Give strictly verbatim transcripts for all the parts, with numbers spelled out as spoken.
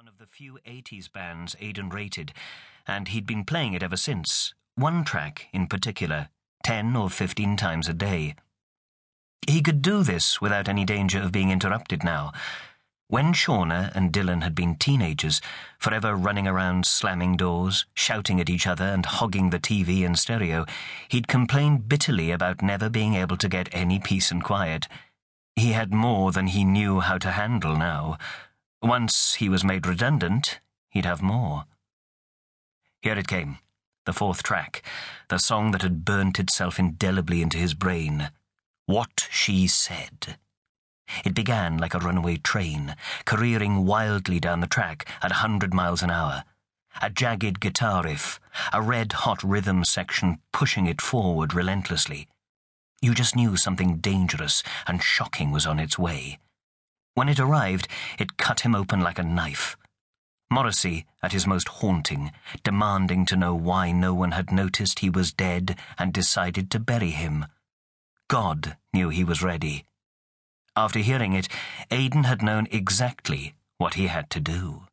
one of the few eighties bands Aidan rated, and he'd been playing it ever since, one track in particular, ten or fifteen times a day. He could do this without any danger of being interrupted now. When Shauna and Dylan had been teenagers, forever running around slamming doors, shouting at each other and hogging the T V and stereo, he'd complained bitterly about never being able to get any peace and quiet. He had more than he knew how to handle now. Once he was made redundant, he'd have more. Here it came, the fourth track, the song that had burnt itself indelibly into his brain. What She Said. It began like a runaway train, careering wildly down the track at a hundred miles an hour. A jagged guitar riff, a red-hot rhythm section pushing it forward relentlessly. You just knew something dangerous and shocking was on its way. When it arrived, it cut him open like a knife. Morrissey, at his most haunting, demanding to know why no one had noticed he was dead and decided to bury him. God knew he was ready. After hearing it, Aidan had known exactly what he had to do.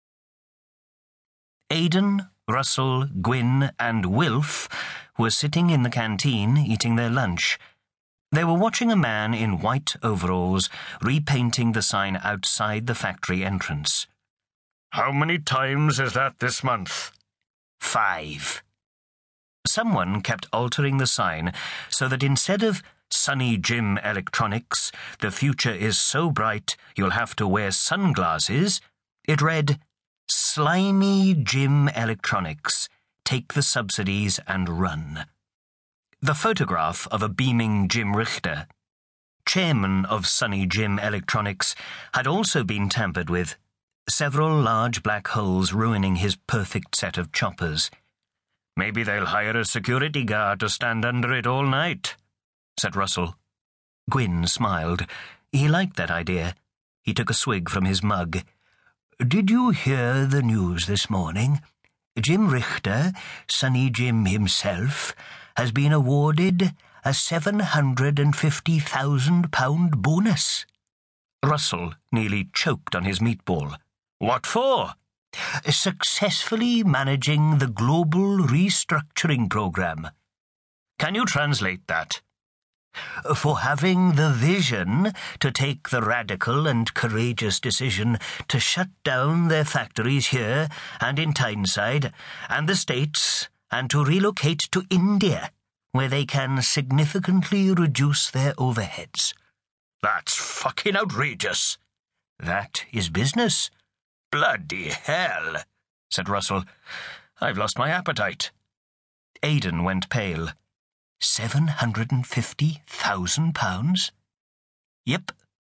Aidan, Russell, Gwyn, and Wilf were sitting in the canteen eating their lunch. They were watching a man in white overalls repainting the sign outside the factory entrance. How many times is that this month? Five. Someone kept altering the sign so that instead of Sunny Jim Electronics, the future is so bright you'll have to wear sunglasses, it read, Slimy Jim Electronics, take the subsidies and run. The photograph of a beaming Jim Richter, chairman of Sunny Jim Electronics, had also been tampered with, several large black holes ruining his perfect set of choppers. Maybe they'll hire a security guard to stand under it all night, said Russell. Gwyn smiled. He liked that idea. He took a swig from his mug. Did you hear the news this morning? Jim Richter, Sunny Jim himself, has been awarded a seven hundred and fifty thousand pound bonus. Russell nearly choked on his meatball. What for? Successfully managing the global restructuring program. Can you translate that? For having the vision to take the radical and courageous decision to shut down their factories here and in Tyneside and the States and to relocate to India, where they can significantly reduce their overheads. That's fucking outrageous. That is business. Bloody hell, said Russell. I've lost my appetite. Aidan went pale. Seven hundred and fifty thousand pounds? Yep.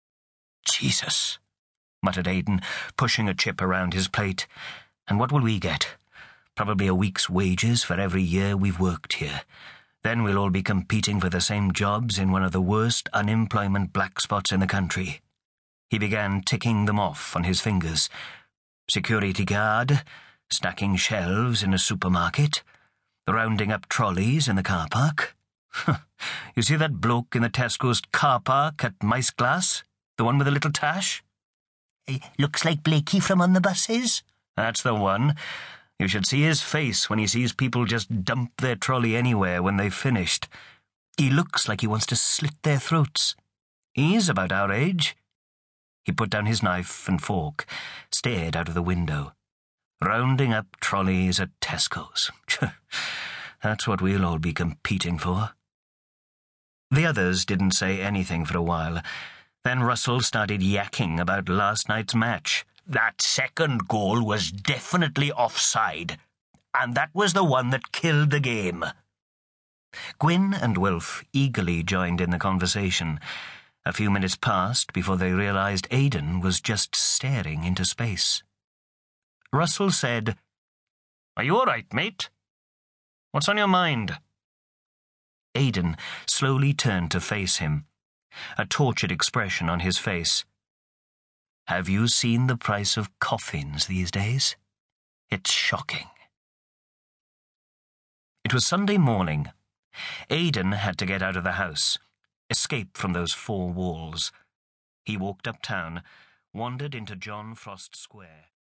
Jesus, muttered Aidan, pushing a chip around his plate. And what will we get? Probably a week's wages for every year we've worked here. Then we'll all be competing for the same jobs in one of the worst unemployment black spots in the country. He began ticking them off on his fingers. Security guard, stacking shelves in a supermarket, rounding up trolleys in the car park. You see that bloke in the Tesco's car park at Mice Glass? The one with the little tash? He looks like Blakey from On the Buses. That's the one. You should see his face when he sees people just dump their trolley anywhere when they've finished. He looks like he wants to slit their throats. He's about our age. He put down his knife and fork, stared out of the window. Rounding up trolleys at Tesco's. That's what we'll all be competing for. The others didn't say anything for a while. Then Russell started yakking about last night's match. That second goal was definitely offside, and that was the one that killed the game. Gwyn and Wilf eagerly joined in the conversation. A few minutes passed before they realized Aidan was just staring into space. Russell said, Are you all right, mate? What's on your mind? Aidan slowly turned to face him, a tortured expression on his face. Have you seen the price of coffins these days? It's shocking. It was Sunday morning. Aidan had to get out of the house, escape from those four walls. He walked uptown, wandered into John Frost Square.